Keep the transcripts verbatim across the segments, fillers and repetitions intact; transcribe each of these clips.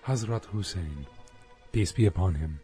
Hazrat Hussein, peace be upon him.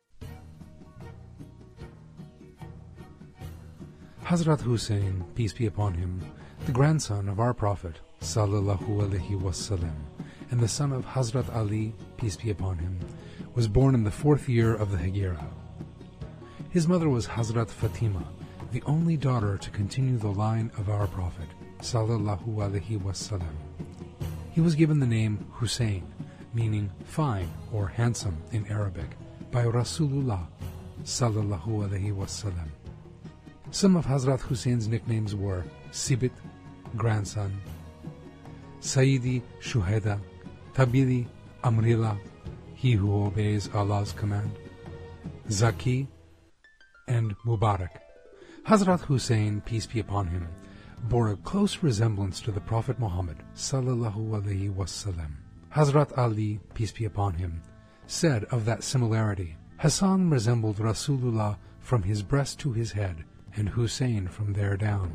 Hazrat Hussein, peace be upon him, the grandson of our Prophet, sallallahu alaihi wasallam, and the son of Hazrat Ali, peace be upon him, was born in the fourth year of the Hijra. His mother was Hazrat Fatima, the only daughter to continue the line of our Prophet, sallallahu alaihi wasallam. He was given the name Hussein, meaning fine or handsome in Arabic, by Rasulullah, sallallahu alaihi wasallam. Some of Hazrat Hussein's nicknames were Sibit, grandson, Sayyidi Shuhada, Tabili Amrila, he who obeys Allah's command, Zaki, and Mubarak. Hazrat Hussein, peace be upon him, bore a close resemblance to the Prophet Muhammad, sallallahu alaihi wasallam. Hazrat Ali, peace be upon him, said of that similarity, Hassan resembled Rasulullah from his breast to his head, and Hussein from there down.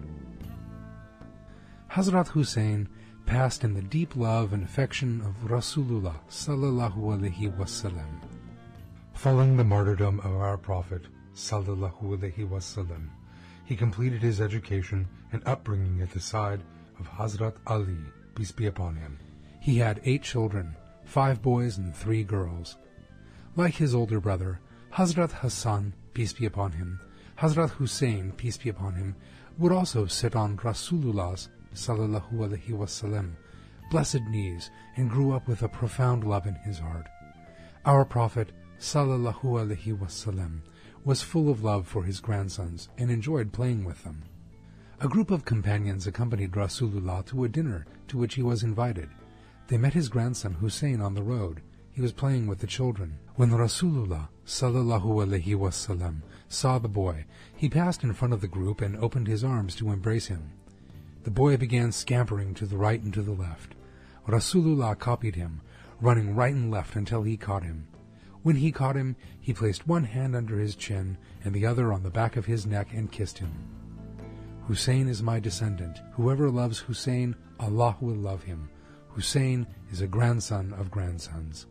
Hazrat Hussein passed in the deep love and affection of Rasulullah sallallahu alaihi wasallam. Following the martyrdom of our Prophet sallallahu alaihi wasallam, he completed his education and upbringing at the side of Hazrat Ali, peace be upon him. He had eight children, five boys and three girls. Like his older brother, Hazrat Hassan, peace be upon him, Hazrat Hussein, peace be upon him, would also sit on Rasulullah's sallallahu alaihi wasallam blessed knees and grew up with a profound love in his heart. Our Prophet sallallahu alaihi wasallam was full of love for his grandsons and enjoyed playing with them. A group of companions accompanied Rasulullah to a dinner to which he was invited. They met his grandson Hussein on the road. He was playing with the children. When Rasulullah sallallahu alaihi wasallam saw the boy, he passed in front of the group and opened his arms to embrace him. The boy began scampering to the right and to the left. Rasulullah copied him, running right and left until he caught him. When he caught him, he placed one hand under his chin and the other on the back of his neck and kissed him. Hussein is my descendant. Whoever loves Hussein, Allah will love him. Hussein is a grandson of grandsons.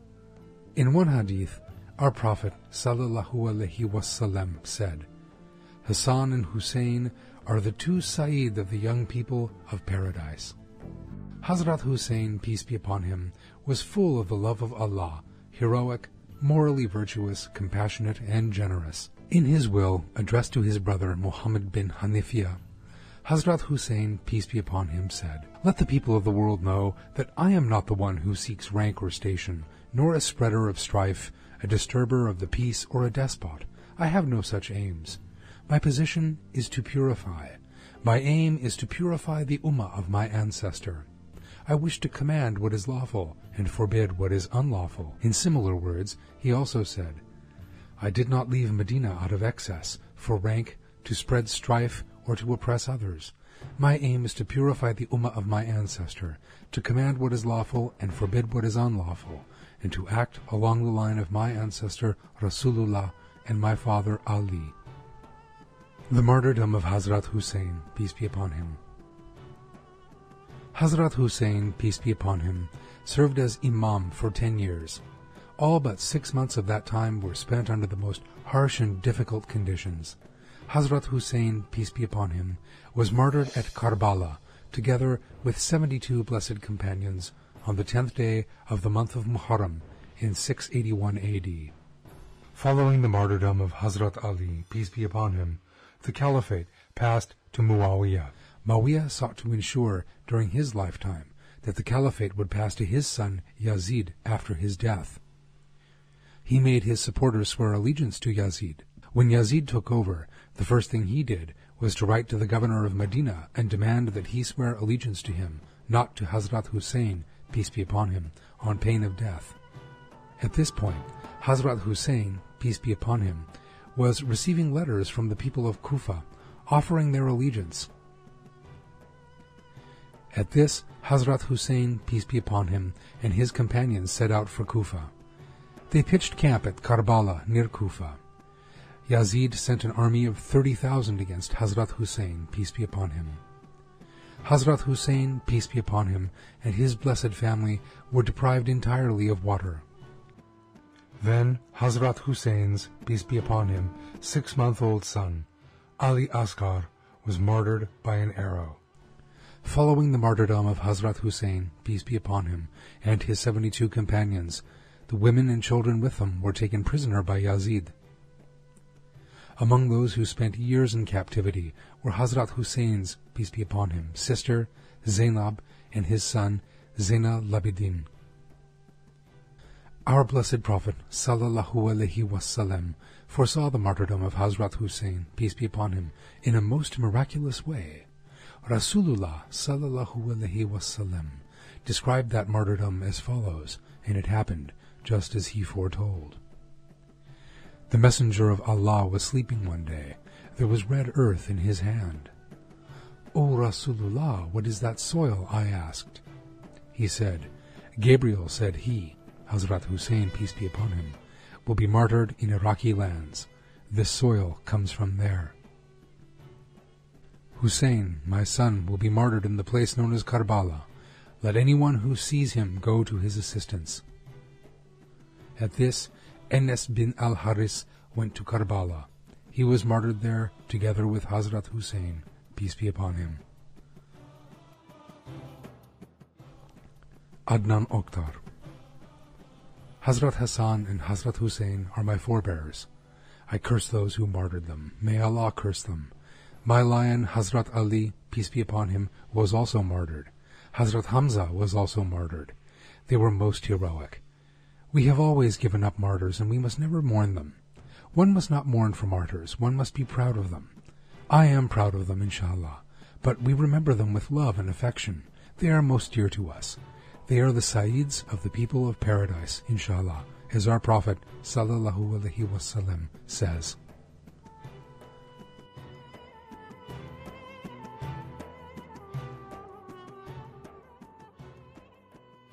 In one hadith, our Prophet sallallahu alaihi wasallam said, Hassan and Hussein are the two Sayyid of the young people of paradise. Hazrat Hussein, peace be upon him, was full of the love of Allah, heroic, morally virtuous, compassionate, and generous. In his will, addressed to his brother Muhammad bin Hanifiya, Hazrat Hussein, peace be upon him, said, Let the people of the world know that I am not the one who seeks rank or station, nor a spreader of strife, a disturber of the peace, or a despot. I have no such aims. My position is to purify. My aim is to purify the ummah of my ancestor. I wish to command what is lawful and forbid what is unlawful. In similar words, he also said, I did not leave Medina out of excess, for rank, to spread strife, or to oppress others. My aim is to purify the ummah of my ancestor, to command what is lawful and forbid what is unlawful, and to act along the line of my ancestor Rasulullah and my father Ali. The martyrdom of Hazrat Hussein, peace be upon him. Hazrat Hussein, peace be upon him, served as Imam for ten years. All but six months of that time were spent under the most harsh and difficult conditions. Hazrat Hussein, peace be upon him, was martyred at Karbala, together with seventy-two blessed companions, on the tenth day of the month of Muharram in six eighty-one A D. Following the martyrdom of Hazrat Ali, peace be upon him, the caliphate passed to Muawiyah. Muawiyah sought to ensure during his lifetime that the caliphate would pass to his son Yazid after his death. He made his supporters swear allegiance to Yazid. When Yazid took over, the first thing he did was to write to the governor of Medina and demand that he swear allegiance to him, not to Hazrat Hussein, peace be upon him, on pain of death. At this point, Hazrat Hussein, peace be upon him, was receiving letters from the people of Kufa, offering their allegiance. At this, Hazrat Hussein, peace be upon him, and his companions set out for Kufa. They pitched camp at Karbala, near Kufa. Yazid sent an army of thirty thousand against Hazrat Hussein, peace be upon him. Hazrat Hussein, peace be upon him, and his blessed family were deprived entirely of water. Then Hazrat Hussein's, peace be upon him, six-month-old son, Ali Asghar, was martyred by an arrow. Following the martyrdom of Hazrat Hussein, peace be upon him, and his seventy-two companions, the women and children with them were taken prisoner by Yazid. Among those who spent years in captivity were Hazrat Hussein's, peace be upon him, sister Zainab and his son Zainal Labidin. Our blessed Prophet sallallahu alaihi wasallam foresaw the martyrdom of Hazrat Hussein, peace be upon him, in a most miraculous way. Rasulullah sallallahu alaihi wasallam described that martyrdom as follows, and it happened just as he foretold. The messenger of Allah was sleeping one day. There was red earth in his hand. "O Rasulullah, what is that soil?" I asked. He said, "Gabriel said he, Hazrat Hussein, peace be upon him, will be martyred in Iraqi lands. This soil comes from there. Hussein, my son, will be martyred in the place known as Karbala. Let anyone who sees him go to his assistance." At this, Enes bin al-Haris went to Karbala. He was martyred there together with Hazrat Hussein, peace be upon him. Adnan Oktar. Hazrat Hassan and Hazrat Hussein are my forebears. I curse those who martyred them. May Allah curse them. My lion, Hazrat Ali, peace be upon him, was also martyred. Hazrat Hamza was also martyred. They were most heroic. We have always given up martyrs, and we must never mourn them. One must not mourn for martyrs. One must be proud of them. I am proud of them, inshallah, but we remember them with love and affection. They are most dear to us. They are the Saids of the people of paradise, inshallah, as our Prophet sallallahu alaihi wasallam says.